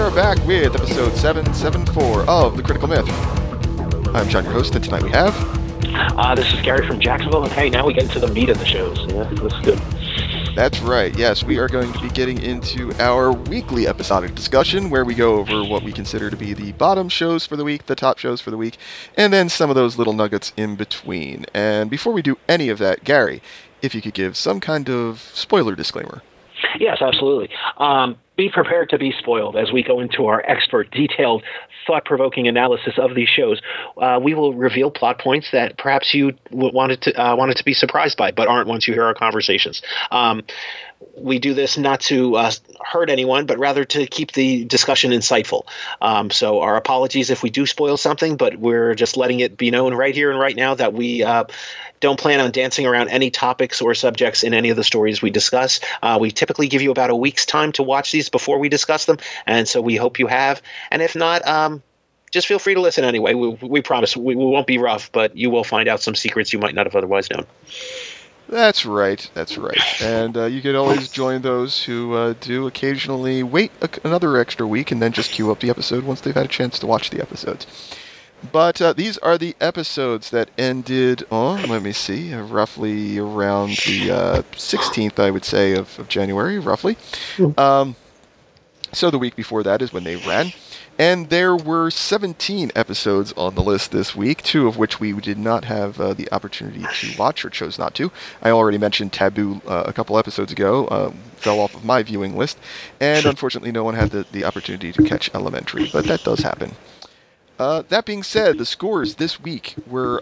are back with episode 774 of The Critical Myth. I'm John, your host, and tonight we have... This is Gary from Jacksonville, and hey, now we get into the meat of the shows. Yeah, that's good. That's right, yes, we are going to be getting into our weekly episodic discussion where we go over what we consider to be the bottom shows for the week, the top shows for the week, and then some of those little nuggets in between. And before we do any of that, Gary, if you could give some kind of spoiler disclaimer. Yes, absolutely. Be prepared to be spoiled as we go into our expert, detailed, thought-provoking analysis of these shows. We will reveal plot points that perhaps you wanted to be surprised by, but aren't once you hear our conversations. We do this not to hurt anyone, but rather to keep the discussion insightful. So our apologies if we do spoil something, but we're just letting it be known right here and right now that we don't plan on dancing around any topics or subjects in any of the stories we discuss. We typically give you about a week's time to watch these before we discuss them, and so we hope you have. And if not, just feel free to listen anyway. We promise we won't be rough, but you will find out some secrets you might not have otherwise known. That's right. And you could always join those who do occasionally wait another extra week and then just queue up the episode once they've had a chance to watch the episodes. But these are the episodes that ended on, let me see, roughly around the 16th, I would say, of January, roughly. So the week before that is when they ran. And there were 17 episodes on the list this week, 2 of which we did not have the opportunity to watch or chose not to. I already mentioned Taboo a couple episodes ago, fell off of my viewing list, and unfortunately no one had the opportunity to catch Elementary, but that does happen. That being said, the scores this week were,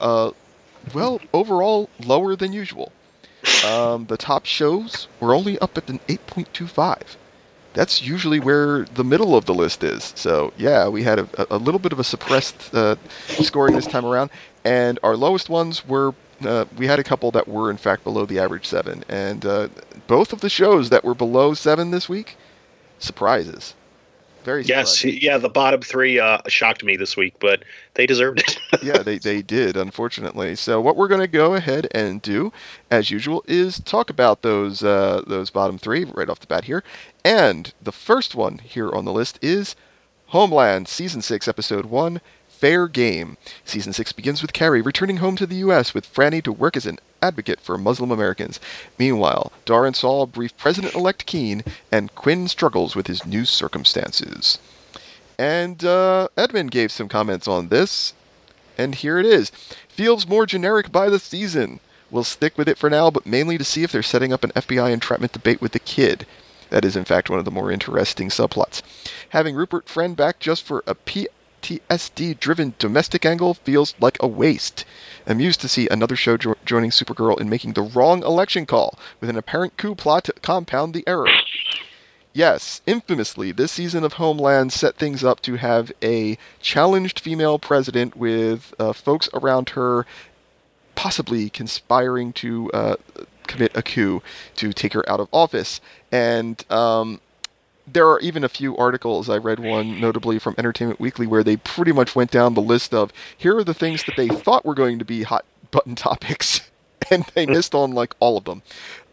overall lower than usual. The top shows were only up at an 8.25. That's usually where the middle of the list is. So, yeah, we had a little bit of a suppressed scoring this time around. And our lowest ones were, we had a couple that were, in fact, below the average 7. And both of the shows that were below 7 this week, surprises. Very surprising. Yes, yeah, the bottom 3 shocked me this week, but they deserved it. Yeah, they did, unfortunately. So what we're going to go ahead and do, as usual, is talk about those bottom 3 right off the bat here. And the first one here on the list is Homeland, Season 6, Episode 1, Fair Game. Season 6 begins with Carrie returning home to the U.S. with Franny to work as an advocate for Muslim Americans. Meanwhile, Dar and Saul brief President-elect Keene, and Quinn struggles with his new circumstances. And Edmund gave some comments on this, and here it is. Feels more generic by the season. We'll stick with it for now, but mainly to see if they're setting up an FBI entrapment debate with the kid. That is, in fact, one of the more interesting subplots. Having Rupert Friend back just for a PTSD-driven domestic angle feels like a waste. Amused to see another show joining Supergirl in making the wrong election call, with an apparent coup plot to compound the error. Yes, infamously, this season of Homeland set things up to have a challenged female president with folks around her possibly conspiring to commit a coup to take her out of office. And there are even a few articles, I read one notably from Entertainment Weekly, where they pretty much went down the list of, here are the things that they thought were going to be hot button topics, and they missed on like all of them.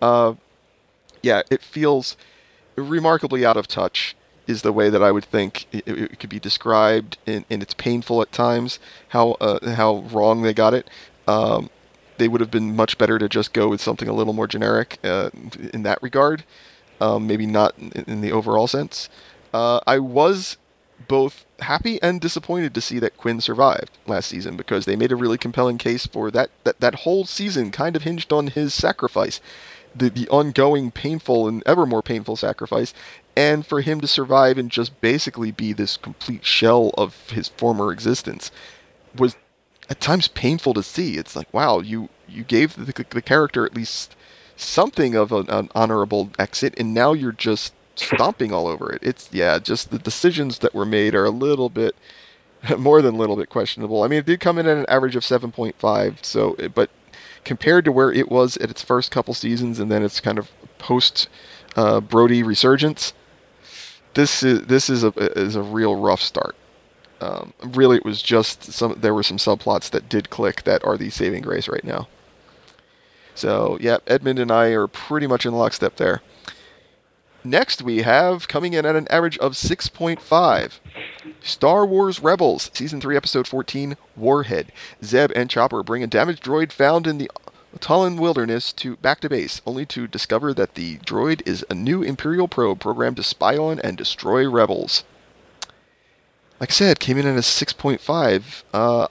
Yeah, it feels remarkably out of touch, is the way that I would think it could be described, and it's painful at times how wrong they got it. They would have been much better to just go with something a little more generic in that regard. Maybe not in the overall sense. I was both happy and disappointed to see that Quinn survived last season, because they made a really compelling case for that whole season kind of hinged on his sacrifice, the ongoing painful and ever more painful sacrifice, and for him to survive and just basically be this complete shell of his former existence was at times painful to see. It's like, wow, you gave the character at least something of an honorable exit, and now you're just stomping all over it. It's, yeah, just the decisions that were made are a little bit, more than a little bit questionable. I mean, it did come in at an average of 7.5, so, but compared to where it was at its first couple seasons and then its kind of post Brody resurgence, this is a real rough start. Really, it was just there were some subplots that did click that are the saving grace right now. So, yeah, Edmund and I are pretty much in lockstep there. Next, we have, coming in at an average of 6.5, Star Wars Rebels, Season 3, Episode 14, Warhead. Zeb and Chopper bring a damaged droid found in the Talon Wilderness back to base, only to discover that the droid is a new Imperial probe programmed to spy on and destroy rebels. Like I said, came in at a 6.5.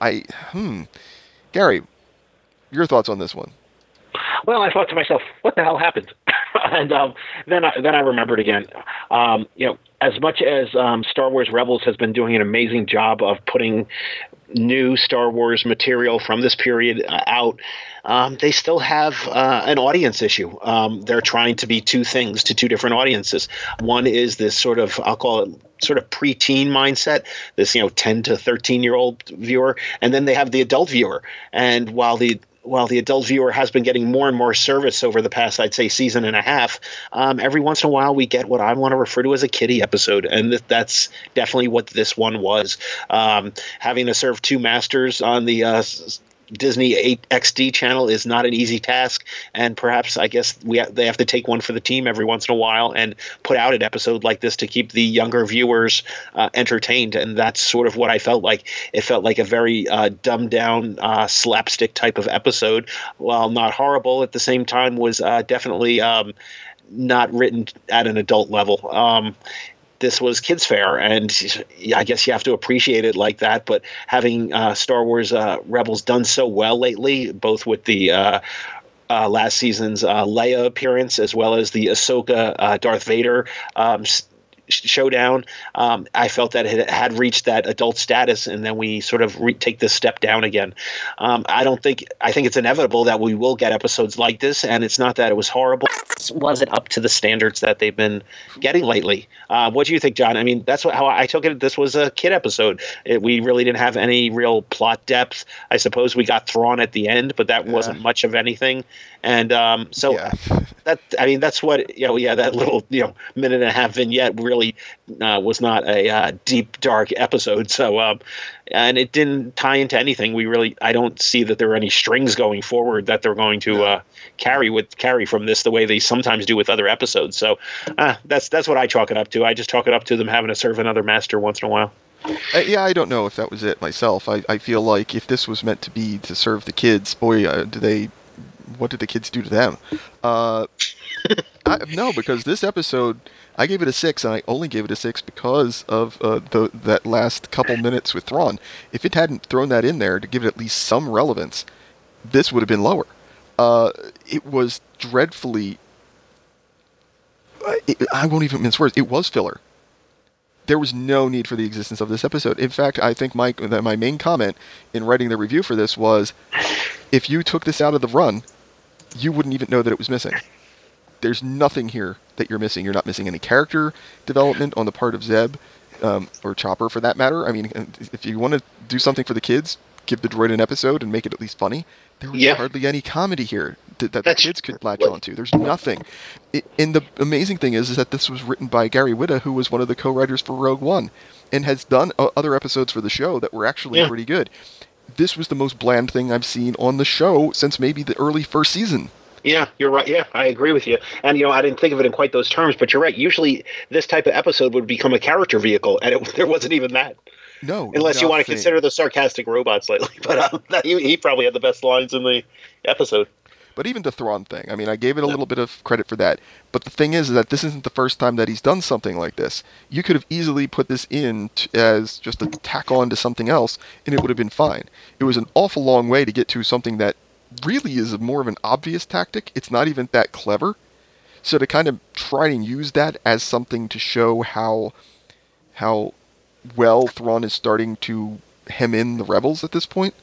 Gary, your thoughts on this one? Well, I thought to myself, what the hell happened? And then I remembered again. As much as Star Wars Rebels has been doing an amazing job of putting new Star Wars material from this period out, they still have an audience issue. They're trying to be two things to two different audiences. One is this sort of, I'll call it sort of preteen mindset, this 10 to 13-year-old viewer, and then they have the adult viewer. And while the adult viewer has been getting more and more service over the past, I'd say, season and a half, every once in a while we get what I want to refer to as a kiddie episode, and that's definitely what this one was. Having to serve two masters on the Disney 8 XD channel is not an easy task, and perhaps I guess they have to take one for the team every once in a while and put out an episode like this to keep the younger viewers entertained, and that's sort of what I felt like. It felt like a very dumbed down slapstick type of episode. While not horrible, at the same time was definitely not written at an adult level. This was kids' fare, and I guess you have to appreciate it like that. But having Star Wars Rebels done so well lately, both with the last season's Leia appearance as well as the Ahsoka Darth Vader showdown, I felt that it had reached that adult status, and then we sort of take this step down again. I think it's inevitable that we will get episodes like this, and it's not that it was horrible. Was it up to the standards that they've been getting lately? What do you think, John? I mean, that's how I took it. This was a kid episode. We really didn't have any real plot depth. I suppose we got Thrawn at the end, but that wasn't much of anything. And that's what that little minute and a half vignette really was not a deep dark episode. So and it didn't tie into anything. I don't see that there are any strings going forward that they're going to carry from this the way they sometimes do with other episodes. So that's what I chalk it up to. I just chalk it up to them having to serve another master once in a while. I don't know if that was it myself. I feel like if this was meant to be to serve the kids, boy, what did the kids do to them? No, because this episode, I gave it a 6, and I only gave it a 6 because of that last couple minutes with Thrawn. If it hadn't thrown that in there to give it at least some relevance, this would have been lower. It was dreadfully... I won't even mince words. It was filler. There was no need for the existence of this episode. In fact, I think my main comment in writing the review for this was, if you took this out of the run, you wouldn't even know that it was missing. There's nothing here that you're missing. You're not missing any character development on the part of Zeb, or Chopper for that matter. I mean, if you want to do something for the kids, give the droid an episode and make it at least funny. There was hardly any comedy here that the kids could latch onto. There's nothing. And the amazing thing is that this was written by Gary Whitta, who was one of the co-writers for Rogue One, and has done other episodes for the show that were actually pretty good. This was the most bland thing I've seen on the show since maybe the early first season. Yeah, you're right. Yeah, I agree with you. And, I didn't think of it in quite those terms, but you're right. Usually this type of episode would become a character vehicle, and there wasn't even that. No. Unless you want to consider the sarcastic robots lately. But he probably had the best lines in the episode. But even the Thrawn thing, I mean, I gave it a little bit of credit for that. But the thing is that this isn't the first time that he's done something like this. You could have easily put this in as just a tack on to something else, and it would have been fine. It was an awful long way to get to something that really is more of an obvious tactic. It's not even that clever. So to kind of try and use that as something to show how well Thrawn is starting to hem in the rebels at this point,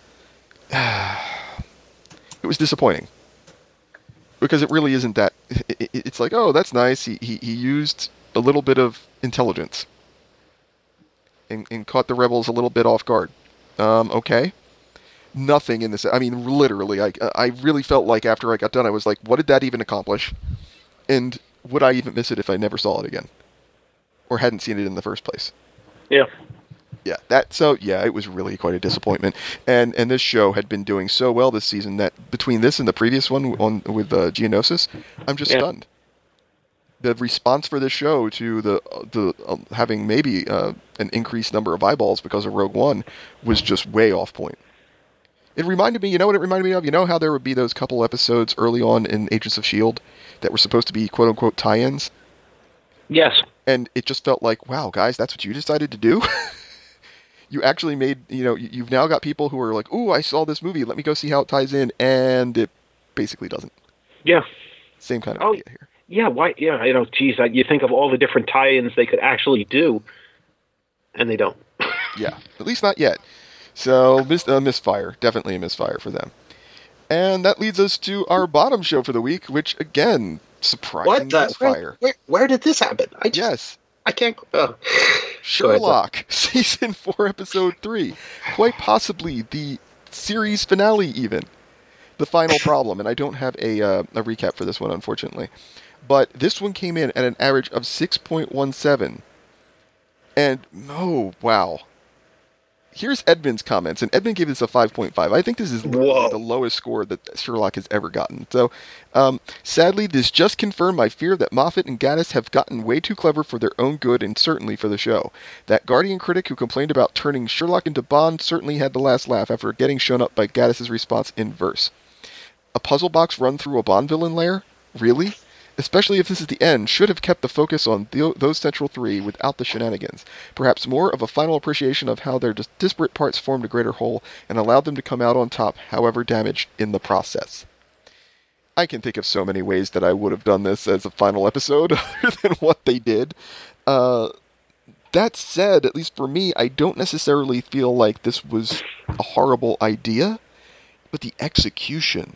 it was disappointing. Because it really isn't that... It's like, oh, that's nice. He used a little bit of intelligence and caught the rebels a little bit off guard. Okay. Nothing in this... I mean, literally, I really felt like after I got done, I was like, what did that even accomplish? And would I even miss it if I never saw it again? Or hadn't seen it in the first place? Yeah. Yeah, it was really quite a disappointment. And this show had been doing so well this season that between this and the previous one with Geonosis, I'm just stunned. the response for this show to the having maybe an increased number of eyeballs because of Rogue One was just way off point. It reminded me, you know what it reminded me of? You know how there would be those couple episodes early on in Agents of S.H.I.E.L.D. that were supposed to be quote-unquote tie-ins? Yes. And it just felt like, wow, guys, that's what you decided to do? You actually made, you've now got people who are like, ooh, I saw this movie, let me go see how it ties in, and it basically doesn't. Yeah. Same kind of idea here. Yeah, why? Yeah, geez, you think of all the different tie-ins they could actually do, and they don't. Yeah, at least not yet. So, misfire. Definitely a misfire for them. And that leads us to our bottom show for the week, which, again, surprising misfire. Where did this happen? Yes. I can't... Sherlock, Season 4, Episode 3. Quite possibly the series finale, even. The final problem. And I don't have a recap for this one, unfortunately. But this one came in at an average of 6.17. And, oh, wow. Here's Edmund's comments, and Edmund gave this a 5.5. I think this is literally the lowest score that Sherlock has ever gotten. So, sadly, this just confirmed my fear that Moffat and Gatiss have gotten way too clever for their own good and certainly for the show. That Guardian critic who complained about turning Sherlock into Bond certainly had the last laugh after getting shown up by Gattis' response in verse. A puzzle box run through a Bond villain lair? Really? Especially if this is the end, should have kept the focus on those central three without the shenanigans. Perhaps more of a final appreciation of how their disparate parts formed a greater whole and allowed them to come out on top, however damaged, in the process. I can think of so many ways that I would have done this as a final episode other than what they did. That said, at least for me, I don't necessarily feel like this was a horrible idea, but the execution.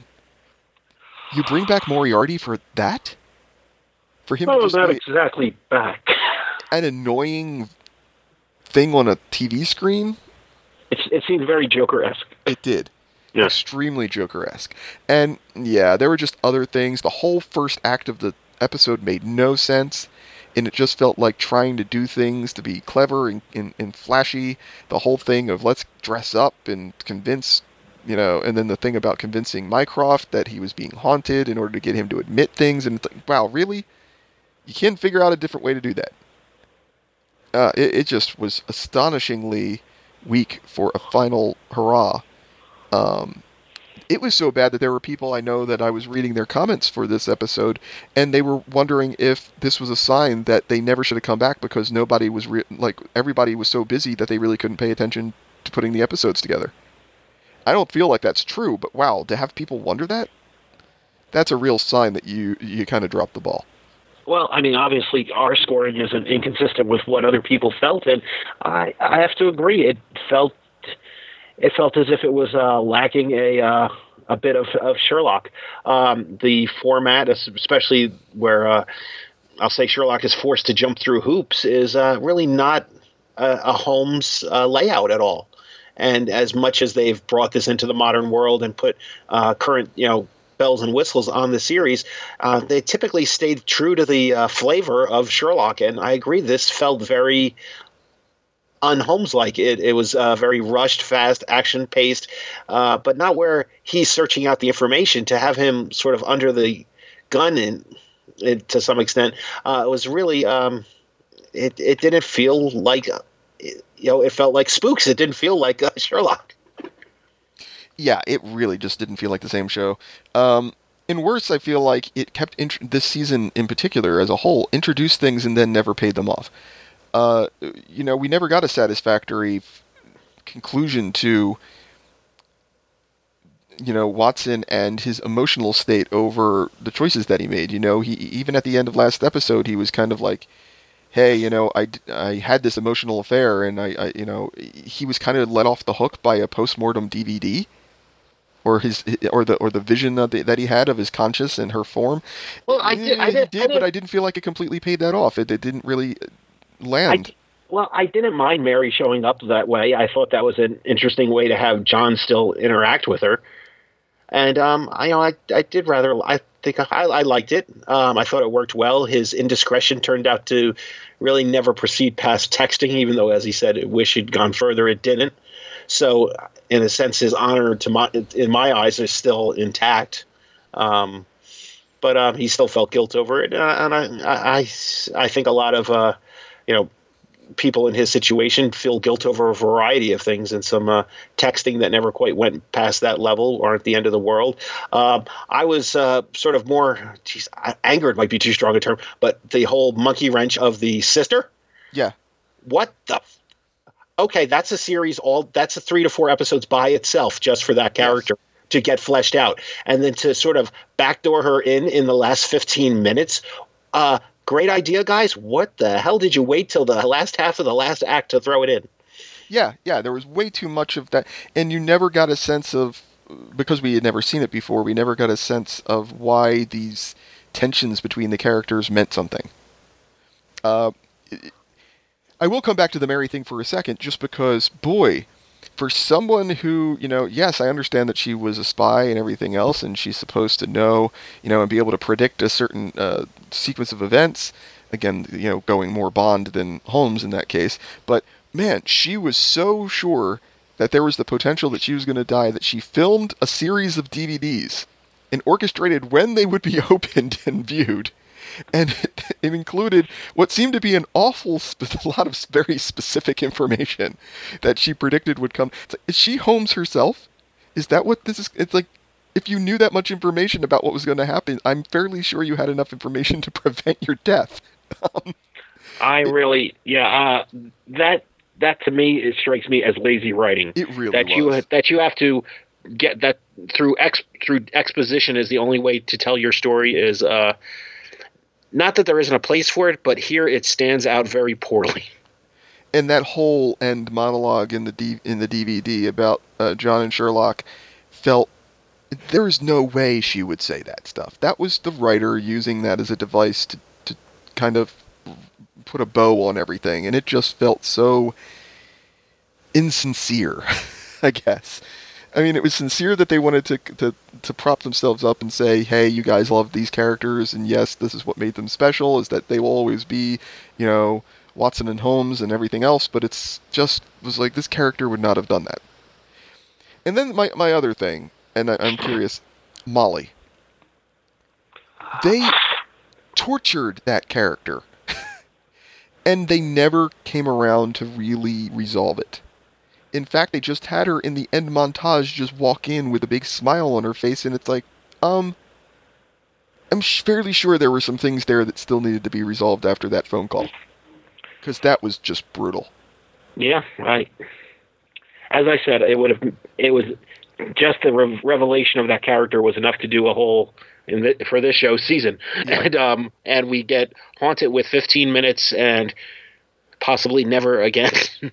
You bring back Moriarty for that? For him to just not exactly back. An annoying thing on a TV screen? It seemed very Joker-esque. It did. Yeah. Extremely Joker-esque. And, yeah, there were just other things. The whole first act of the episode made no sense, and it just felt like trying to do things to be clever and flashy. The whole thing of let's dress up and convince... and then the thing about convincing Mycroft that he was being haunted in order to get him to admit things. And wow, really? You can't figure out a different way to do that. It just was astonishingly weak for a final hurrah. It was so bad that there were people I know that I was reading their comments for this episode, and they were wondering if this was a sign that they never should have come back because nobody was everybody was so busy that they really couldn't pay attention to putting the episodes together. I don't feel like that's true, but wow, to have people wonder that? That's a real sign that you kind of dropped the ball. Well, I mean, obviously our scoring isn't inconsistent with what other people felt, and I have to agree. It felt as if it was lacking a bit of Sherlock. The format, especially where I'll say Sherlock is forced to jump through hoops, is really not a Holmes layout at all. And as much as they've brought this into the modern world and put current, bells and whistles on the series, they typically stayed true to the flavor of Sherlock. And I agree, this felt very un-Holmes-like. It was very rushed, fast, action-paced, but not where he's searching out the information. To have him sort of under the gun to some extent, it was really it didn't feel like it felt like Spooks. It didn't feel like Sherlock. Yeah, it really just didn't feel like the same show. In worse, I feel like it kept this season in particular as a whole introduced things and then never paid them off. We never got a satisfactory conclusion to Watson and his emotional state over the choices that he made. He even at the end of last episode, he was kind of like, hey, I had this emotional affair, and he was kind of let off the hook by a postmortem DVD, or the vision that he had of his conscience and her form. Well, I did, but I didn't feel like it completely paid that off. It didn't really land. I didn't mind Mary showing up that way. I thought that was an interesting way to have John still interact with her, and I did rather. I think I liked it. I thought it worked well. His indiscretion turned out to really never proceed past texting, even though, as he said, I wish he'd gone further. It didn't. So, in a sense, his honor in my eyes is still intact. But but he still felt guilt over it. And I think a lot of people in his situation feel guilt over a variety of things, and some texting that never quite went past that level or at the end of the world. I was sort of more, angered might be too strong a term, but the whole monkey wrench of the sister. Yeah. What the? Okay, that's a series. That's a 3 to 4 episodes by itself, just for that character. Yes. To get fleshed out, and then to sort of backdoor her in the last 15 minutes. Great idea, guys. What the hell did you wait till the last half of the last act to throw it in? Yeah, there was way too much of that, and you never got a sense of, because we had never seen it before, we never got a sense of why these tensions between the characters meant something. I will come back to the Mary thing for a second, just because, boy, for someone who, yes, I understand that she was a spy and everything else, and she's supposed to know, and be able to predict a certain sequence of events. Again, going more Bond than Holmes in that case. But, man, she was so sure that there was the potential that she was going to die that she filmed a series of DVDs and orchestrated when they would be opened and viewed. And it included what seemed to be a lot of very specific information that she predicted would come. It's like, is she Holmes herself? Is that what this is? It's like, if you knew that much information about what was going to happen, I'm fairly sure you had enough information to prevent your death. That to me, it strikes me as lazy writing. It really was. That you have to get that through exposition is the only way to tell your story is. Not that there isn't a place for it, but here it stands out very poorly. And that whole end monologue in the DVD about John and Sherlock felt there is no way she would say that stuff. That was the writer using that as a device to kind of put a bow on everything, and it just felt so insincere, I guess. I mean, it was sincere that they wanted to prop themselves up and say, hey, you guys love these characters, and yes, this is what made them special, is that they will always be, Watson and Holmes and everything else, but it's just was like, this character would not have done that. And then my other thing, and I'm curious, Molly. They tortured that character, and they never came around to really resolve it. In fact, they just had her in the end montage just walk in with a big smile on her face, and it's like, I'm fairly sure there were some things there that still needed to be resolved after that phone call. Because that was just brutal. Yeah, right. As I said, it was just the revelation of that character was enough to do a whole for this show season. Yeah. And we get haunted with 15 minutes and possibly never again.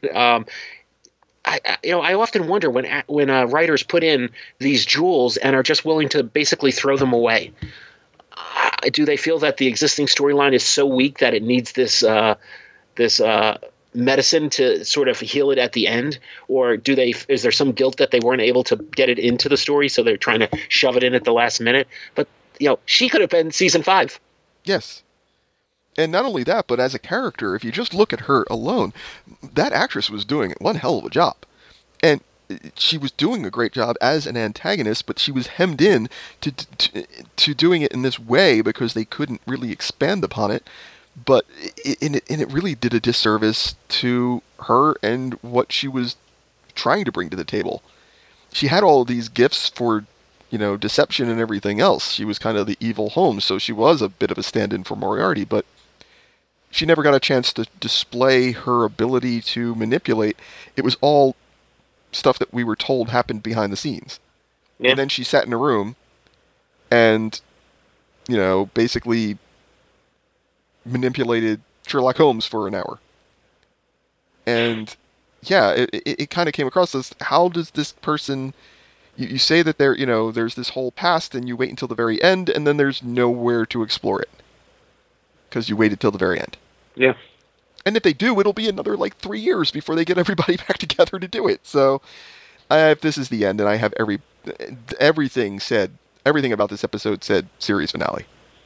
I often wonder when writers put in these jewels and are just willing to basically throw them away. Do they feel that the existing storyline is so weak that it needs this medicine to sort of heal it at the end, or is there some guilt that they weren't able to get it into the story, so they're trying to shove it in at the last minute? But she could have been season 5. Yes. And not only that, but as a character, if you just look at her alone, that actress was doing one hell of a job. And she was doing a great job as an antagonist, but she was hemmed in to doing it in this way because they couldn't really expand upon it. But it really did a disservice to her and what she was trying to bring to the table. She had all of these gifts for deception and everything else. She was kind of the evil Holmes, so she was a bit of a stand-in for Moriarty, but she never got a chance to display her ability to manipulate. It was all stuff that we were told happened behind the scenes. Yeah. And then she sat in a room and, basically manipulated Sherlock Holmes for an hour. And, yeah, it kind of came across as, how does this person... You say that there's this whole past, and you wait until the very end, and then there's nowhere to explore it. Because you waited till the very end. Yeah. And if they do, it'll be another 3 years before they get everybody back together to do it. So, if this is the end, and I have everything about this episode said series finale.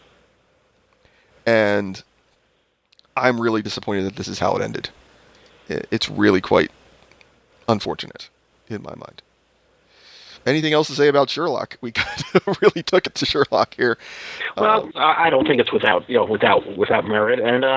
And I'm really disappointed that this is how it ended. It's really quite unfortunate, in my mind. Anything else to say about Sherlock? We kind of really took it to Sherlock here. Well, I don't think it's without merit, and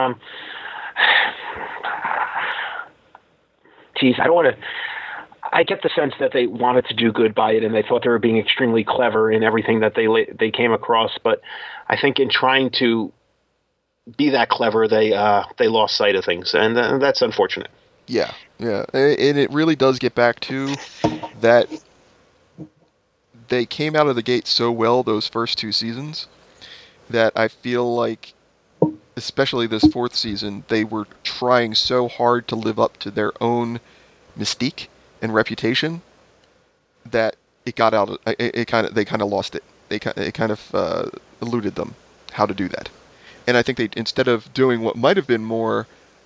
geez, I don't want to. I get the sense that they wanted to do good by it, and they thought they were being extremely clever in everything that they came across. But I think in trying to be that clever, they lost sight of things, and that's unfortunate. Yeah, and it really does get back to that. They came out of the gate so well those first two seasons that I feel like, especially this fourth season, they were trying so hard to live up to their own mystique and reputation that it got out. They kind of lost it. It kind of eluded them how to do that. And I think they, instead of doing what might have been more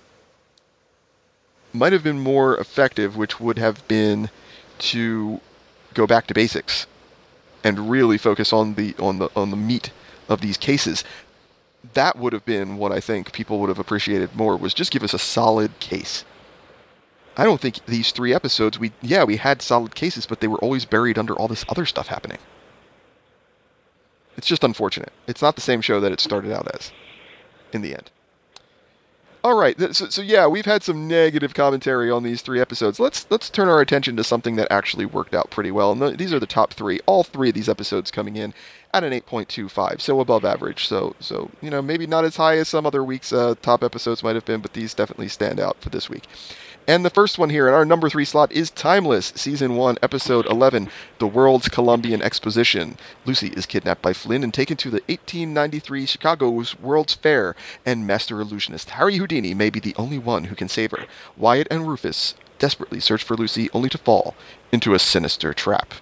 effective, which would have been to go back to basics and really focus on the meat of these cases. That would have been what I think people would have appreciated more, was just give us a solid case. I don't think these 3 episodes, we had solid cases, but they were always buried under all this other stuff happening. It's just unfortunate. It's not the same show that it started out as, in the end. All right, so yeah, we've had some negative commentary on these 3 episodes. Let's turn our attention to something that actually worked out pretty well. And these are the top 3. All 3 of these episodes coming in at an 8.25, so above average. So maybe not as high as some other weeks' top episodes might have been, but these definitely stand out for this week. And the first one here in our number 3 slot is Timeless, Season 1, Episode 11, The World's Columbian Exposition. Lucy is kidnapped by Flynn and taken to the 1893 Chicago's World's Fair, and Master Illusionist Harry Houdini may be the only one who can save her. Wyatt and Rufus desperately search for Lucy, only to fall into a sinister trap.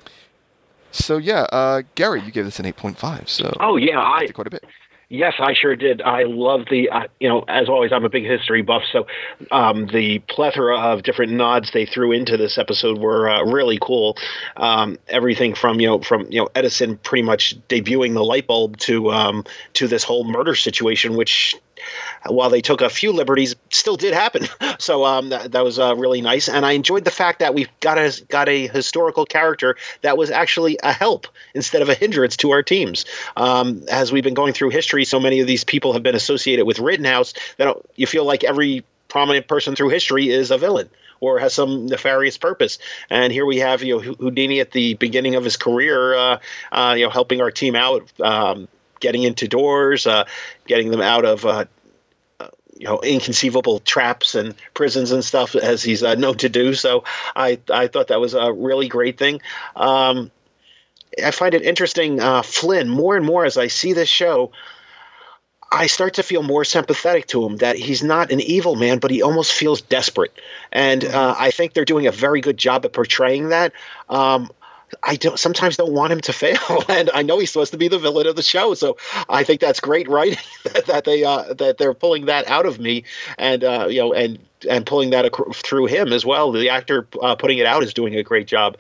So yeah, Gary, you gave this an 8.5, so... Oh, yeah, I liked it quite a bit. Yes, I sure did. I love the, as always, I'm a big history buff, so the plethora of different nods they threw into this episode were really cool. Everything from Edison pretty much debuting the light bulb to this whole murder situation, which, while they took a few liberties, still did happen. So that was really nice, and I enjoyed the fact that we've got a historical character that was actually a help instead of a hindrance to our teams. As we've been going through history, so many of these people have been associated with Rittenhouse that you feel like every prominent person through history is a villain or has some nefarious purpose. And here we have Houdini at the beginning of his career, helping our team out. Getting into doors, getting them out of inconceivable traps and prisons and stuff, as he's known to do. So I thought that was a really great thing. I find it interesting, Flynn, more and more as I see this show, I start to feel more sympathetic to him, that he's not an evil man, but he almost feels desperate. And I think they're doing a very good job at portraying that. I sometimes don't want him to fail, and I know he's supposed to be the villain of the show, so I think that's great writing that they're pulling that out of me, and and pulling that through him as well. The actor putting it out is doing a great job.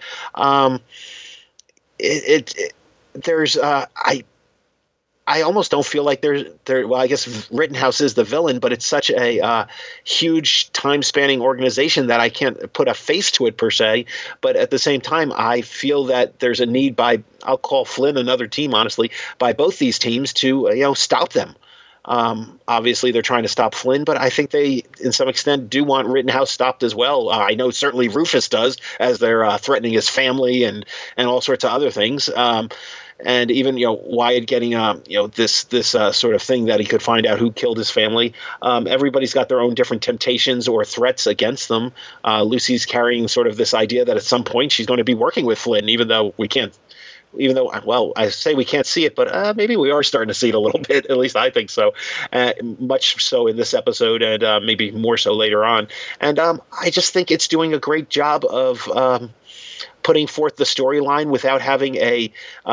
I almost don't feel like well, I guess Rittenhouse is the villain, but it's such a huge time-spanning organization that I can't put a face to it per se. But at the same time, I feel that there's a need I'll call Flynn another team, honestly, by both these teams to stop them. Obviously, they're trying to stop Flynn, but I think they, in some extent, do want Rittenhouse stopped as well. I know certainly Rufus does, as they're threatening his family and all sorts of other things. And even Wyatt getting this sort of thing that he could find out who killed his family. Everybody's got their own different temptations or threats against them. Lucy's carrying sort of this idea that at some point she's going to be working with Flynn, even though I say we can't see it, but maybe we are starting to see it a little bit. At least I think so. Much so in this episode, and maybe more so later on. And I just think it's doing a great job of putting forth the storyline without having a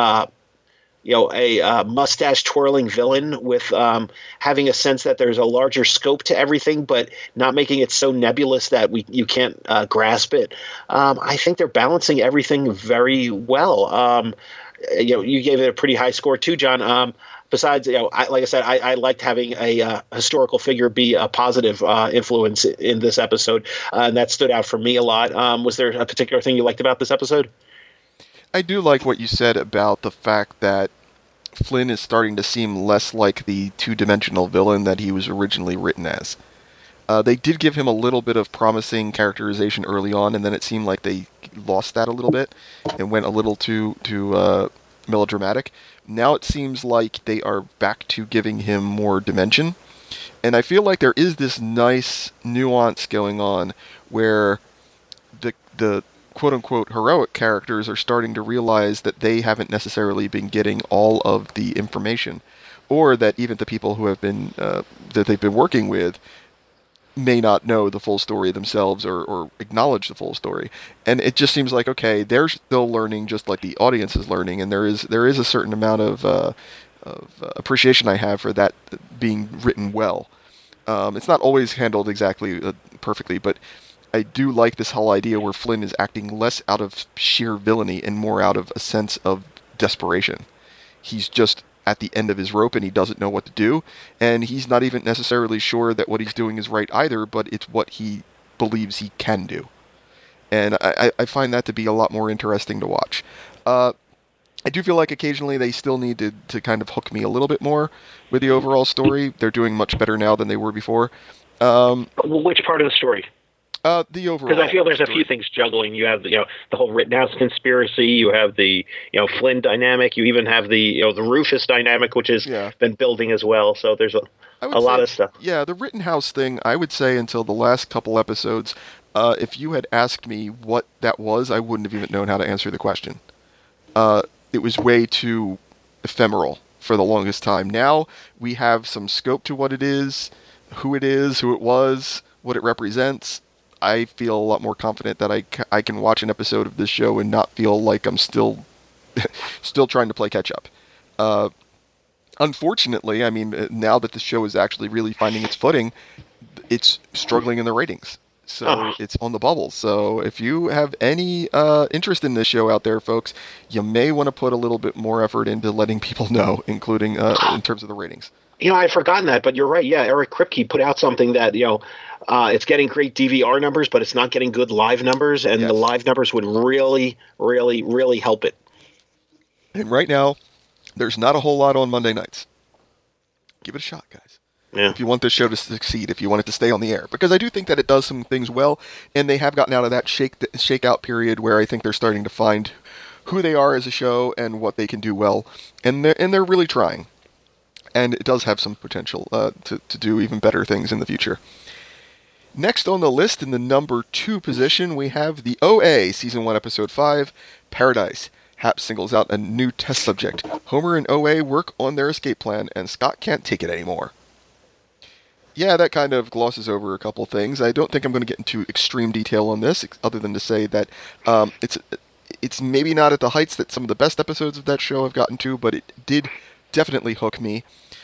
mustache twirling villain, with having a sense that there's a larger scope to everything, but not making it so nebulous that you can't grasp it. I think they're balancing everything very well. You gave it a pretty high score too, John. Besides, like I said, I liked having a historical figure be a positive influence in this episode, and that stood out for me a lot. Was there a particular thing you liked about this episode? I do like what you said about the fact that Flynn is starting to seem less like the two-dimensional villain that he was originally written as. They did give him a little bit of promising characterization early on, and then it seemed like they lost that a little bit and went a little too melodramatic. Now it seems like they are back to giving him more dimension, and I feel like there is this nice nuance going on where the quote unquote heroic characters are starting to realize that they haven't necessarily been getting all of the information, or that even the people who have been that they've been working with may not know the full story themselves, or acknowledge the full story. And it just seems like, okay, they're still learning just like the audience is learning, and there is a certain amount of appreciation I have for that being written well. It's not always handled exactly perfectly, but I do like this whole idea where Flynn is acting less out of sheer villainy and more out of a sense of desperation. He's just at the end of his rope and he doesn't know what to do, and he's not even necessarily sure that what he's doing is right either, but it's what he believes he can do. And I find that to be a lot more interesting to watch. I do feel like occasionally they still need to kind of hook me a little bit more with the overall story. They're doing much better now than they were before. Which part of the story? The overall. Because I feel there's story. a few things juggling. You have the whole Rittenhouse conspiracy. You have the Flynn dynamic. You even have the the Rufus dynamic, which has been building as well. So there's a lot of stuff. Yeah, the Rittenhouse thing, I would say until the last couple episodes, if you had asked me what that was, I wouldn't have even known how to answer the question. It was way too ephemeral for the longest time. Now we have some scope to what it is, who it was, what it represents. I feel a lot more confident that I can watch an episode of this show and not feel like I'm still trying to play catch up. Unfortunately, I mean, now that the show is actually really finding its footing, it's struggling in the ratings. So it's on the bubble. So if you have any interest in this show out there, folks, you may want to put a little bit more effort into letting people know, including in terms of the ratings. I'd forgotten that, but you're right. Yeah, Eric Kripke put out something that it's getting great DVR numbers, but it's not getting good live numbers, and the live numbers would really, really, really help it. And right now, there's not a whole lot on Monday nights. Give it a shot, guys. Yeah. If you want this show to succeed, if you want it to stay on the air. Because I do think that it does some things well, and they have gotten out of that shakeout period where I think they're starting to find who they are as a show and what they can do well. And they're really trying. And it does have some potential to do even better things in the future. Next on the list, in the number 2 position, we have the OA, Season 1, Episode 5, Paradise. Hap singles out a new test subject. Homer and OA work on their escape plan, and Scott can't take it anymore. Yeah, that kind of glosses over a couple things. I don't think I'm going to get into extreme detail on this, other than to say that it's maybe not at the heights that some of the best episodes of that show have gotten to, but it did definitely hook me.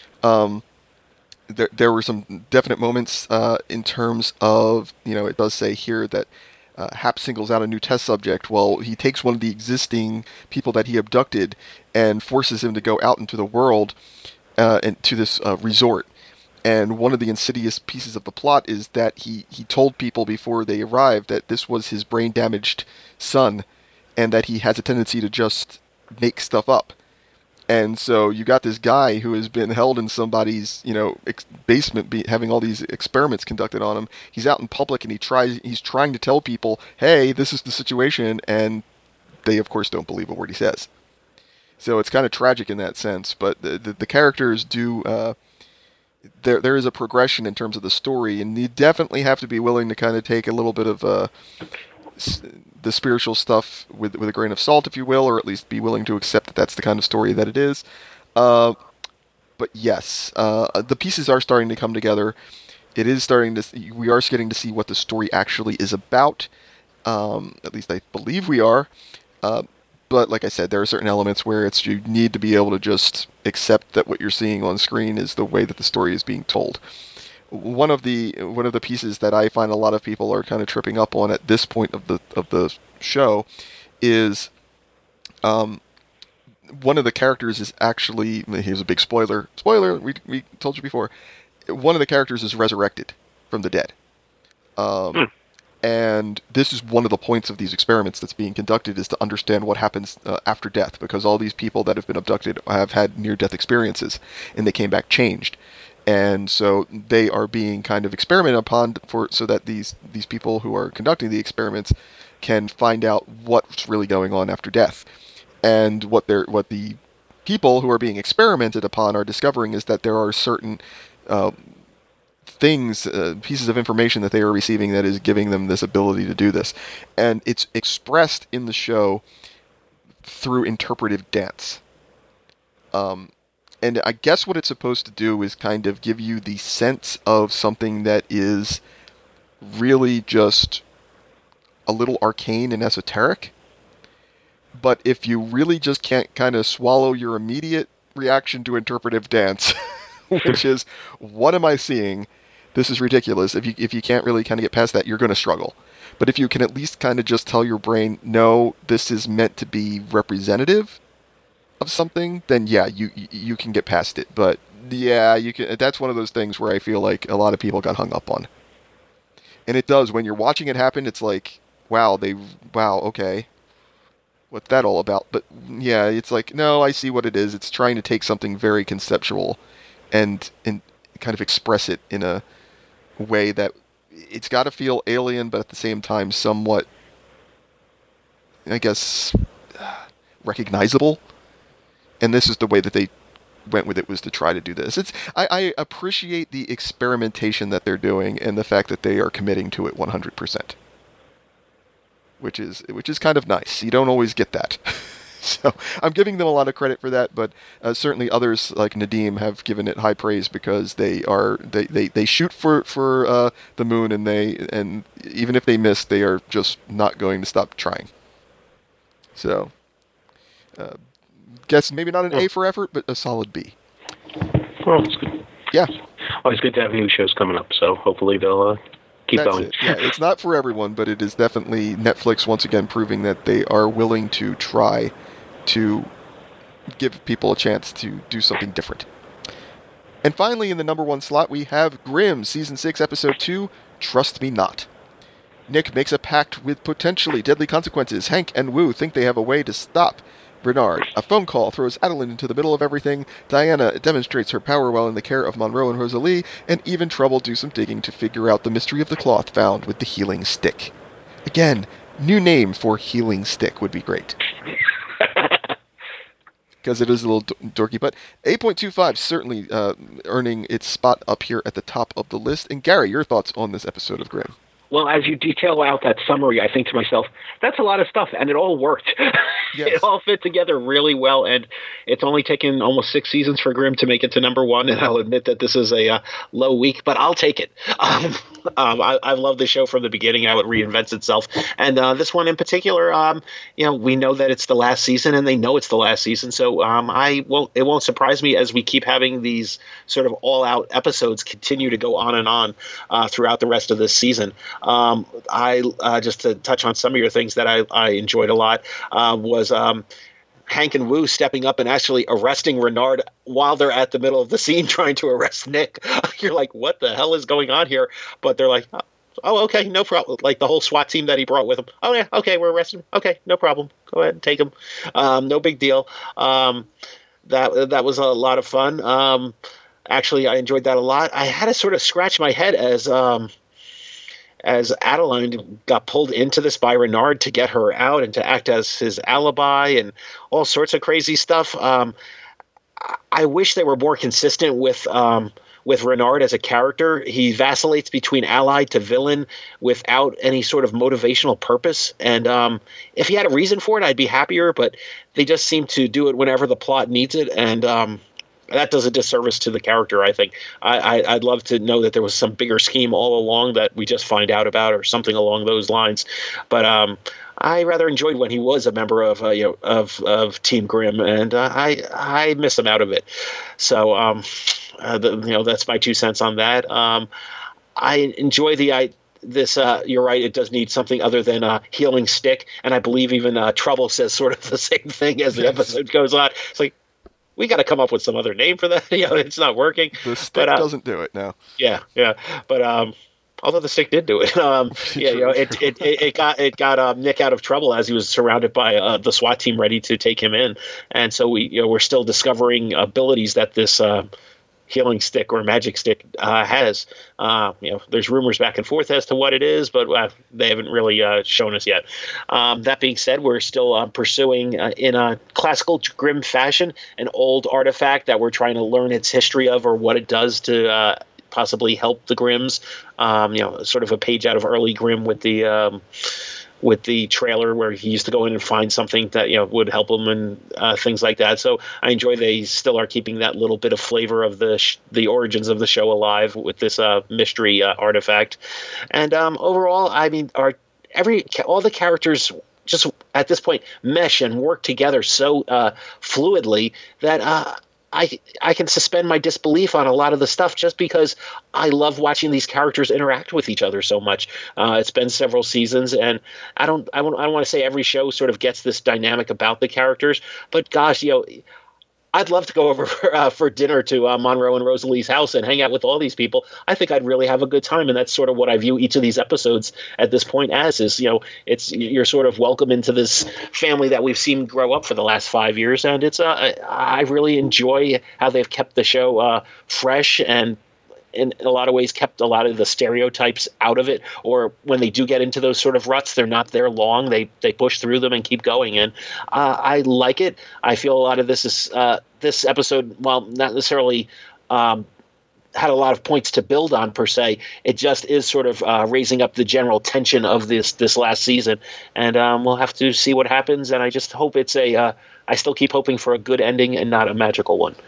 There were some definite moments in terms of, it does say here that Hap singles out a new test subject. Well, he takes one of the existing people that he abducted and forces him to go out into the world and to this resort. And one of the insidious pieces of the plot is that he told people before they arrived that this was his brain-damaged son, and that he has a tendency to just make stuff up. And so you got this guy who has been held in somebody's, basement, having all these experiments conducted on him. He's out in public and he's trying to tell people, hey, this is the situation, and they, of course, don't believe a word he says. So it's kind of tragic in that sense, but the characters do... There is a progression in terms of the story, and you definitely have to be willing to kind of take a little bit of the spiritual stuff with a grain of salt, if you will, or at least be willing to accept that that's the kind of story that it is. But yes, the pieces are starting to come together. It is we are getting to see what the story actually is about. At least I believe we are. But like I said, there are certain elements where you need to be able to just accept that what you're seeing on screen is the way that the story is being told. One of the pieces that I find a lot of people are kind of tripping up on at this point of the show is one of the characters is actually, here's a big spoiler. Spoiler, we told you before. One of the characters is resurrected from the dead. And this is one of the points of these experiments that's being conducted, is to understand what happens after death, because all these people that have been abducted have had near-death experiences, and they came back changed. And so they are being kind of experimented upon so that these people who are conducting the experiments can find out what's really going on after death. And what the people who are being experimented upon are discovering is that there are certain things, pieces of information that they are receiving that is giving them this ability to do this. And it's expressed in the show through interpretive dance. And I guess what it's supposed to do is kind of give you the sense of something that is really just a little arcane and esoteric. But if you really just can't kind of swallow your immediate reaction to interpretive dance, which is, what am I seeing? This is ridiculous. If you can't really kind of get past that, you're going to struggle. But if you can at least kind of just tell your brain, no, this is meant to be representative of something, then yeah, you can get past it. But yeah, you can. That's one of those things where I feel like a lot of people got hung up on. And it does, when you're watching it happen, it's like, wow, okay. What's that all about? But yeah, it's like, no, I see what it is. It's trying to take something very conceptual and kind of express it in a way that it's got to feel alien, but at the same time somewhat, I guess, recognizable. And this is the way that they went with it, was to try to do this. I appreciate the experimentation that they're doing and the fact that they are committing to it 100%. Which is kind of nice. You don't always get that. So I'm giving them a lot of credit for that, but certainly others like Nadim have given it high praise, because they shoot for the moon, and even if they miss, they are just not going to stop trying. So guess maybe not an A for effort, but a solid B. Well, it's good. Yeah. Always good to have new shows coming up, so hopefully they'll keep That's going. It. Yeah, it's not for everyone, but it is definitely Netflix once again proving that they are willing to try to give people a chance to do something different. And finally, in the number 1 slot, we have Grimm, Season 6, Episode 2, Trust Me Not. Nick makes a pact with potentially deadly consequences. Hank and Wu think they have a way to stop Bernard. A phone call throws Adeline into the middle of everything. Diana demonstrates her power while in the care of Monroe and Rosalie, and even Trouble do some digging to figure out the mystery of the cloth found with the healing stick. Again, new name for healing stick would be great. Because it is a little dorky, but 8.25 certainly earning its spot up here at the top of the list. And Gary, your thoughts on this episode of Grimm? Well, as you detail out that summary, I think to myself, that's a lot of stuff, and it all worked. Yes. It all fit together really well, and it's only taken almost 6 seasons for Grimm to make it to number 1, and I'll admit that this is a low week, but I'll take it. I've loved the show from the beginning, how it reinvents itself, and this one in particular, we know that it's the last season, and they know it's the last season, so it won't surprise me as we keep having these sort of all-out episodes continue to go on and on throughout the rest of this season. I just to touch on some of your things that I enjoyed a lot was Hank and Wu stepping up and actually arresting Renard while they're at the middle of the scene trying to arrest Nick. You're like, what the hell is going on here? But they're like, oh, okay, no problem. Like the whole SWAT team that he brought with him. Oh, yeah, okay, we're arresting him. Okay, no problem. Go ahead and take him. No big deal. That was a lot of fun. Actually, I enjoyed that a lot. I had to sort of scratch my head as Adeline got pulled into this by Renard to get her out and to act as his alibi and all sorts of crazy stuff. I wish they were more consistent with Renard as a character. He vacillates between ally to villain without any sort of motivational purpose. And if he had a reason for it, I'd be happier, but they just seem to do it whenever the plot needs it. And that does a disservice to the character, I think. I'd love to know that there was some bigger scheme all along that we just find out about or something along those lines. But I rather enjoyed when he was a member of Team Grimm, and I miss him out of it. So that's my 2 cents on that. I enjoy this. You're right. It does need something other than a healing stick, and I believe even Trouble says sort of the same thing as the episode goes on. It's like, we got to come up with some other name for that. It's not working. The stick doesn't do it now. Yeah. But Although the stick did do it. Yeah, True, it got Nick out of trouble as he was surrounded by the SWAT team ready to take him in, and so we're still discovering abilities that this healing stick or magic stick has. There's rumors back and forth as to what it is, but they haven't really shown us yet. That being said, we're still pursuing in a classical Grimm fashion an old artifact that we're trying to learn its history of or what it does to possibly help the Grimms. Sort of a page out of early Grimm with the trailer where he used to go in and find something that would help him and things like that. So I enjoy they still are keeping that little bit of flavor of the origins of the show alive with this mystery artifact. And overall, I mean, all the characters just at this point mesh and work together so fluidly that I can suspend my disbelief on a lot of the stuff just because I love watching these characters interact with each other so much. It's been several seasons, and I don't want to say every show sort of gets this dynamic about the characters, but gosh, I'd love to go over for dinner to Monroe and Rosalie's house and hang out with all these people. I think I'd really have a good time, and that's sort of what I view each of these episodes at this point as. You're sort of welcome into this family that we've seen grow up for the last 5 years, and I really enjoy how they've kept the show fresh and in a lot of ways kept a lot of the stereotypes out of it, or when they do get into those sort of ruts, they're not there long. They push through them and keep going. And I like it. I feel a lot of this is this episode, while not necessarily had a lot of points to build on per se, it just is sort of raising up the general tension of this last season. And we'll have to see what happens. And I just hope it's I still keep hoping for a good ending and not a magical one.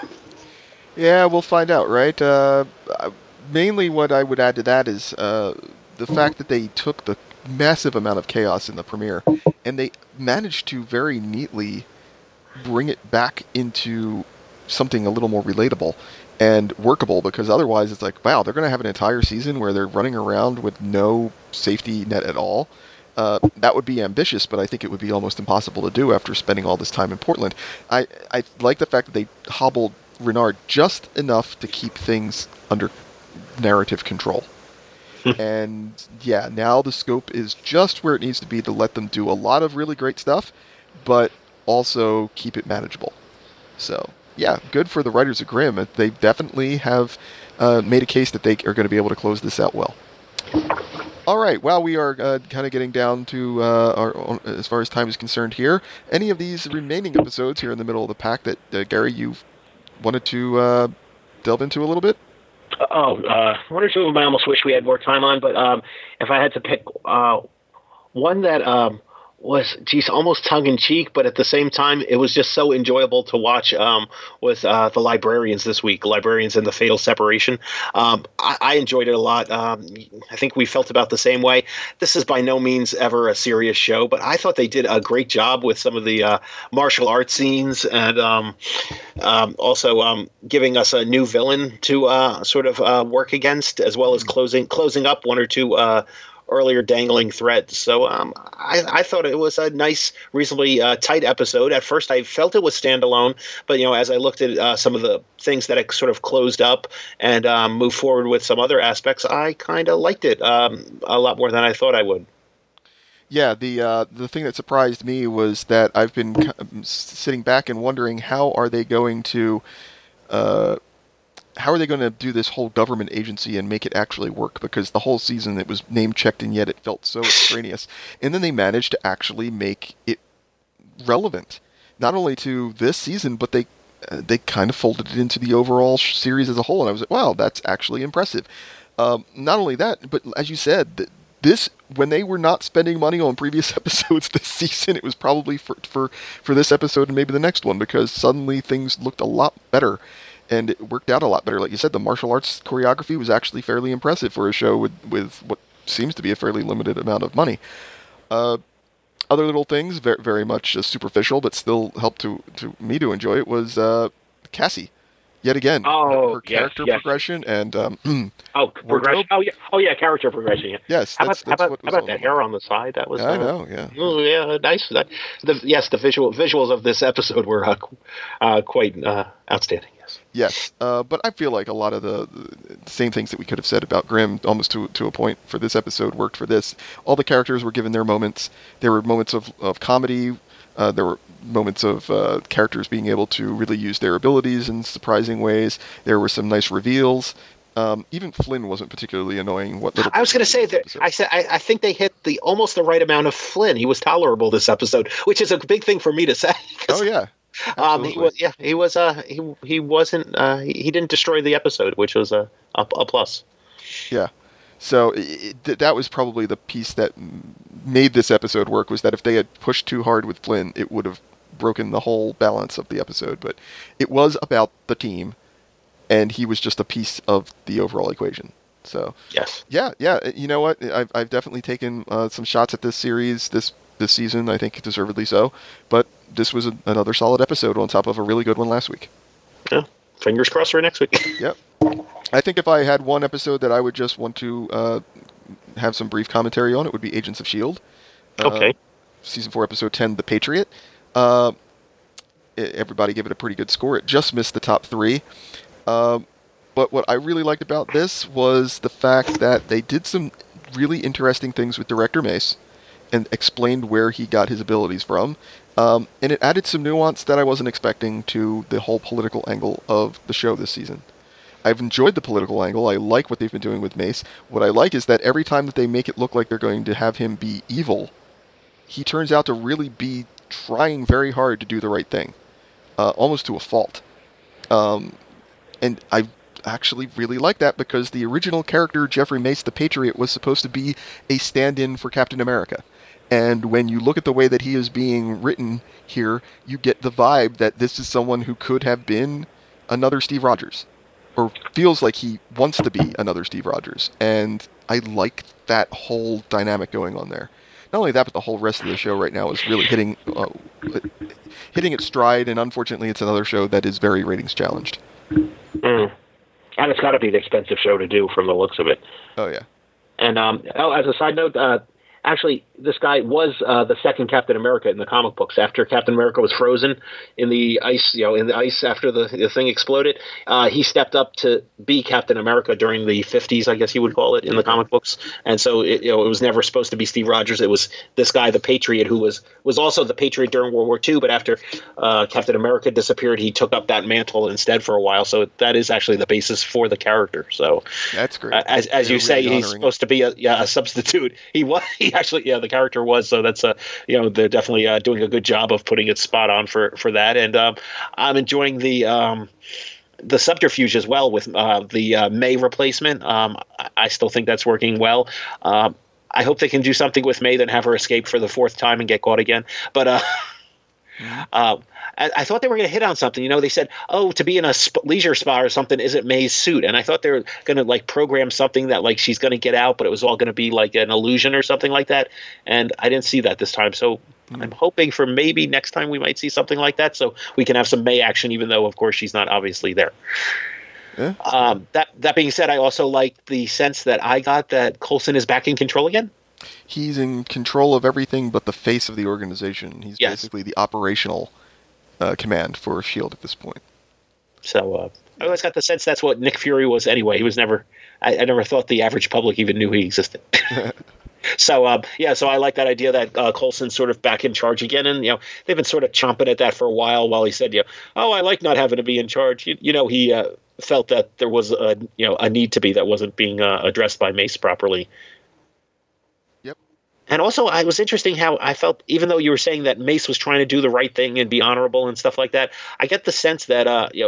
Yeah, we'll find out, right? Mainly what I would add to that is the fact that they took the massive amount of chaos in the premiere and they managed to very neatly bring it back into something a little more relatable and workable, because otherwise it's like, wow, they're going to have an entire season where they're running around with no safety net at all. That would be ambitious, but I think it would be almost impossible to do after spending all this time in Portland. I like the fact that they hobbled Renard just enough to keep things under narrative control. And yeah, now the scope is just where it needs to be to let them do a lot of really great stuff, but also keep it manageable. So yeah, good for the writers of Grimm. They definitely have made a case that they are going to be able to close this out well. All right, well, we are kind of getting down to as far as time is concerned here. Any of these remaining episodes here in the middle of the pack that, Gary, you've wanted to delve into a little bit? One or two of them I almost wish we had more time on, but if I had to pick one that was, almost tongue-in-cheek, but at the same time, it was just so enjoyable to watch, was The Librarians this week, Librarians and the Fatal Separation. I enjoyed it a lot. I think we felt about the same way. This is by no means ever a serious show, but I thought they did a great job with some of the martial arts scenes and also giving us a new villain to sort of work against, as well as closing up one or two earlier dangling threads. So I thought it was a nice, reasonably tight episode. At first, I felt it was standalone, but as I looked at some of the things that it sort of closed up and moved forward with some other aspects, I kind of liked it a lot more than I thought I would. Yeah, the thing that surprised me was that I've been sitting back and wondering how are they going to do this whole government agency and make it actually work? Because the whole season it was name-checked and yet it felt so extraneous. And then they managed to actually make it relevant, not only to this season, but they kind of folded it into the overall series as a whole. And I was like, wow, that's actually impressive. Not only that, but as you said, when they were not spending money on previous episodes this season, it was probably for this episode and maybe the next one, because suddenly things looked a lot better. And it worked out a lot better. Like you said, the martial arts choreography was actually fairly impressive for a show with what seems to be a fairly limited amount of money. Other little things, very, very much superficial, but still helped to me to enjoy it, was Cassie. Yet again, her character progression and progression. Oh yeah, character progression. Yeah. Yes. How about that hair on the side? That was. I know. Yeah. Oh yeah, nice. The visuals of this episode were quite outstanding. Yes. Yes, but I feel like a lot of the same things that we could have said about Grimm, almost to a point for this episode, worked for this. All the characters were given their moments. There were moments of comedy. There were moments of characters being able to really use their abilities in surprising ways. There were some nice reveals. Even Flynn wasn't particularly annoying. What little I was going to say that I think they hit the almost the right amount of Flynn. He was tolerable this episode, which is a big thing for me to say. Oh yeah. Absolutely. He wasn't he didn't destroy the episode, which was a plus. Yeah. So that was probably the piece that made this episode work, was that if they had pushed too hard with Flynn, it would have broken the whole balance of the episode. But it was about the team, and he was just a piece of the overall equation. So yes, yeah. You know what? I've definitely taken some shots at this series this season. I think deservedly so. But this was another solid episode on top of a really good one last week. Yeah. Fingers crossed for next week. Yep. I think if I had one episode that I would just want to have some brief commentary on, it would be Agents of S.H.I.E.L.D. Okay. Season 4, Episode 10, The Patriot. Everybody gave it a pretty good score. It just missed the top 3. But what I really liked about this was the fact that they did some really interesting things with Director Mace and explained where he got his abilities from. And it added some nuance that I wasn't expecting to the whole political angle of the show this season. I've enjoyed the political angle. I like what they've been doing with Mace. What I like is that every time that they make it look like they're going to have him be evil, he turns out to really be trying very hard to do the right thing, almost to a fault. And I actually really like that, because the original character, Jeffrey Mace the Patriot, was supposed to be a stand-in for Captain America. And when you look at the way that he is being written here, you get the vibe that this is someone who could have been another Steve Rogers, or feels like he wants to be another Steve Rogers. And I like that whole dynamic going on there. Not only that, but the whole rest of the show right now is really hitting its stride, and unfortunately it's another show that is very ratings challenged. And it's got to be an expensive show to do from the looks of it. Oh, yeah. And as a side note, actually, this guy was the second Captain America in the comic books. After Captain America was frozen in the ice, after the thing exploded, he stepped up to be Captain America during the 50s, I guess you would call it, in the comic books. And so it was never supposed to be Steve Rogers. It was this guy, the Patriot, who was also the Patriot during World War II. But after Captain America disappeared, he took up that mantle instead for a while. So that is actually the basis for the character. So that's great. As you say, he's supposed to be a substitute. He was. He actually, the character was. So that's they're definitely doing a good job of putting it spot on for that. And I'm enjoying the subterfuge as well with the May replacement. I still think that's working well. I hope they can do something with May, then have her escape for the 4th time and get caught again. But I thought they were going to hit on something. They said, to be in a leisure spa or something isn't May's suit. And I thought they were going to program something that she's going to get out, but it was all going to be like an illusion or something like that. And I didn't see that this time. So I'm hoping for maybe next time we might see something like that, so we can have some May action, even though, of course, she's not obviously there. Yeah. That being said, I also like the sense that I got that Coulson is back in control again. He's in control of everything but the face of the organization. He's basically the operational command for S.H.I.E.L.D. at this point. So I always got the sense that's what Nick Fury was anyway. He was never. I never thought the average public even knew he existed. So so I like that idea that Coulson's sort of back in charge again, and they've been sort of chomping at that for a while he said, I like not having to be in charge. He felt that there was a need to be that wasn't being addressed by Mace properly. Yep. And also, I was interesting how I felt, even though you were saying that Mace was trying to do the right thing and be honorable and stuff like that, I get the sense that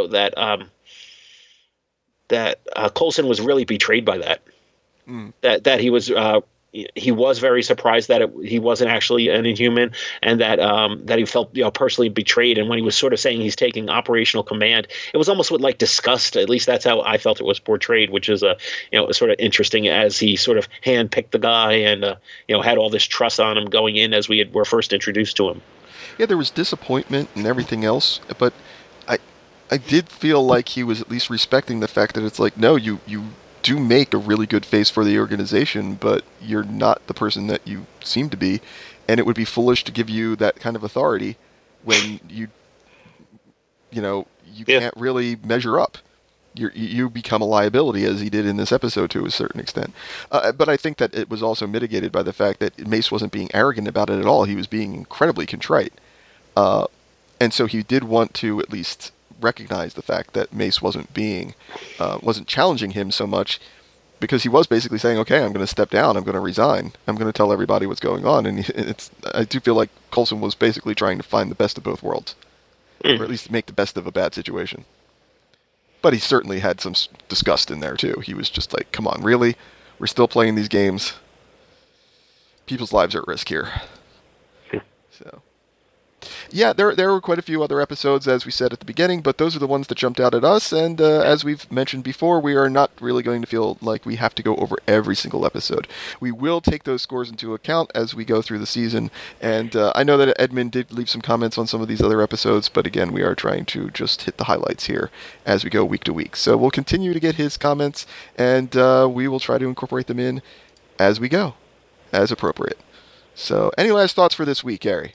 that Coulson was really betrayed by that. That he was very surprised that he wasn't actually an Inhuman, and that he felt personally betrayed. And when he was sort of saying he's taking operational command, it was almost with disgust. At least that's how I felt it was portrayed, which is sort of interesting, as he sort of handpicked the guy and had all this trust on him going in as were first introduced to him. Yeah, there was disappointment and everything else, but I did feel like he was at least respecting the fact that it's no, you do make a really good face for the organization, but you're not the person that you seem to be, and it would be foolish to give you that kind of authority when you you can't really measure up. You become a liability, as he did in this episode to a certain extent. But I think that it was also mitigated by the fact that Mace wasn't being arrogant about it at all. He was being incredibly contrite. And so he did want to at least recognize the fact that Mace wasn't challenging him so much, because he was basically saying, okay, I'm going to step down, I'm going to resign, I'm going to tell everybody what's going on. And I do feel like Coulson was basically trying to find the best of both worlds, or at least make the best of a bad situation. But he certainly had some disgust in there, too. He was just like, come on, really? We're still playing these games? People's lives are at risk here. So, yeah, there were quite a few other episodes, as we said at the beginning, but those are the ones that jumped out at us, and as we've mentioned before, we are not really going to feel like we have to go over every single episode. We will take those scores into account as we go through the season, and I know that Edmund did leave some comments on some of these other episodes, but again, we are trying to just hit the highlights here as we go week to week. So we'll continue to get his comments, and we will try to incorporate them in as we go, as appropriate. So, any last thoughts for this week, Gary?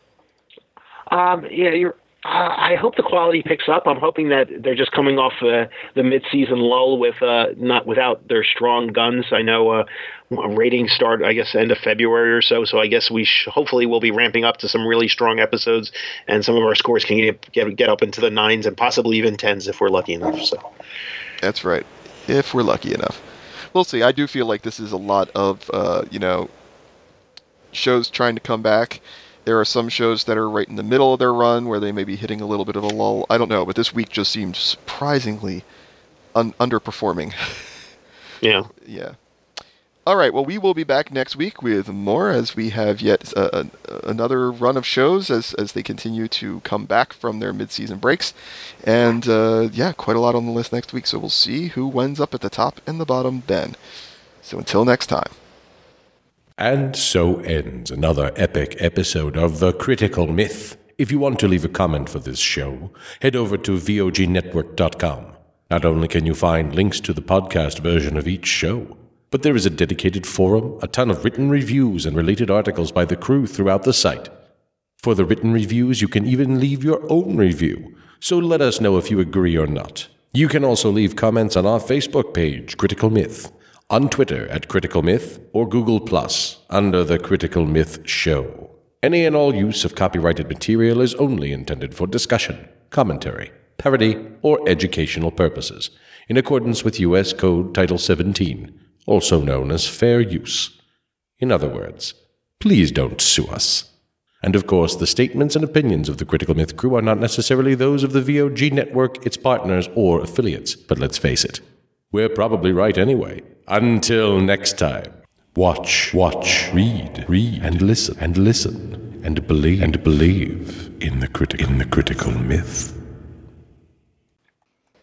I hope the quality picks up. I'm hoping that they're just coming off the mid-season lull with not without their strong guns. I know ratings start, I guess, end of February or so. So I guess hopefully we'll be ramping up to some really strong episodes, and some of our scores can get up into the 9s and possibly even 10s if we're lucky enough. So that's right, if we're lucky enough. We'll see. I do feel like this is a lot of shows trying to come back. There are some shows that are right in the middle of their run where they may be hitting a little bit of a lull. I don't know, but this week just seemed surprisingly underperforming. Yeah. Yeah. All right, well, we will be back next week with more, as we have yet another run of shows as they continue to come back from their mid-season breaks. And, quite a lot on the list next week, so we'll see who ends up at the top and the bottom then. So until next time. And so ends another epic episode of The Critical Myth. If you want to leave a comment for this show, head over to vognetwork.com. Not only can you find links to the podcast version of each show, but there is a dedicated forum, a ton of written reviews, and related articles by the crew throughout the site. For the written reviews, you can even leave your own review, so let us know if you agree or not. You can also leave comments on our Facebook page, Critical Myth, on Twitter at Critical Myth, or Google Plus under The Critical Myth Show. Any and all use of copyrighted material is only intended for discussion, commentary, parody, or educational purposes, in accordance with U.S. Code Title 17, also known as Fair Use. In other words, please don't sue us. And of course, the statements and opinions of the Critical Myth crew are not necessarily those of the VOG network, its partners, or affiliates, but let's face it, we're probably right anyway. Until next time, watch, read, and listen, and believe in the critical myth.